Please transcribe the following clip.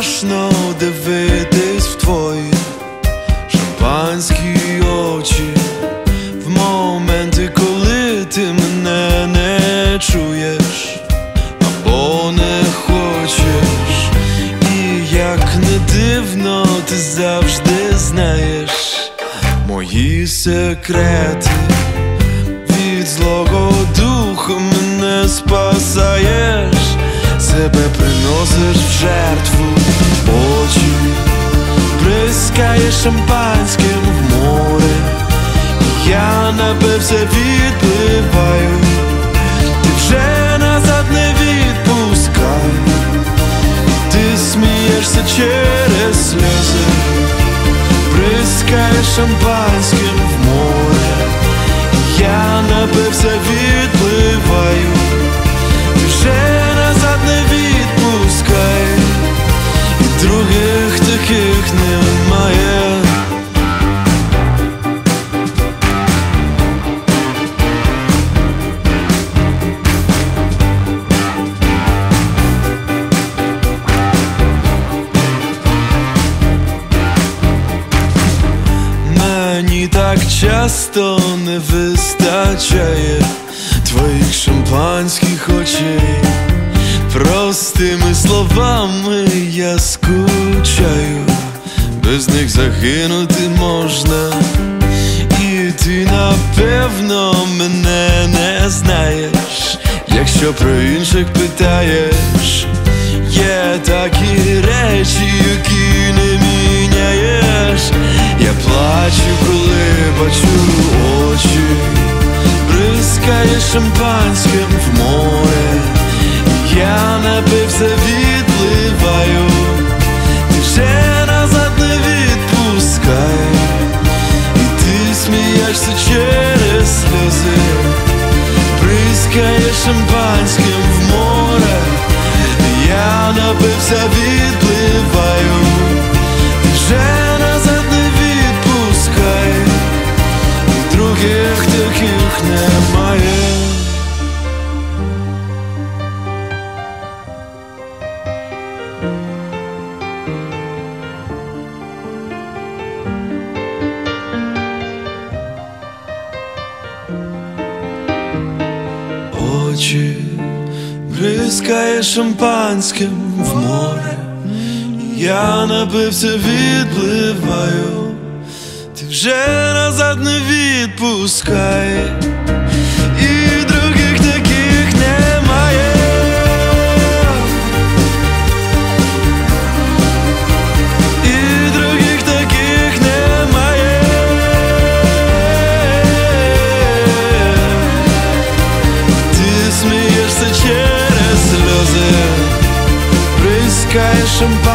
страшно дивитись в твої шампанські очі в моменти, коли ти мене не чуєш або не хочеш. І як не дивно, ти завжди знаєш мої секрети. Від злого духа мене спасаєш, себе приносиш в жертву, очі бризкаєш шампанським в море. Я напився, відпливаю, ти вже назад не відпускай. Ти смієшся через сльози, бризкаєш шампанським в море. Я напився, відпливаю, ти вже назад не відпускай. І других таких немає. Мені так часто не вистачає твоїх шампанських очей. Простими словами я скучаю, без них загинути можна. І ти напевно мене не знаєш, якщо про інших питаєш. Є такі речі, які не міняєш. Я плачу, коли бачу очі, бризкаєш шампанським в море. Я напився, відпливаю, ти вже назад не відпускай. І ти смієшся через сльози, бризкаєш шампанським в море. Я напився, відпливаю, ти вже назад не відпускай. І других таких немає. Очі бризкаєш шампанським в море. Я напився, відпливаю, ти вже назад не відпускай. І других таких немає. І других таких немає. Ти смієшся через сльози, бризкаєш шампанським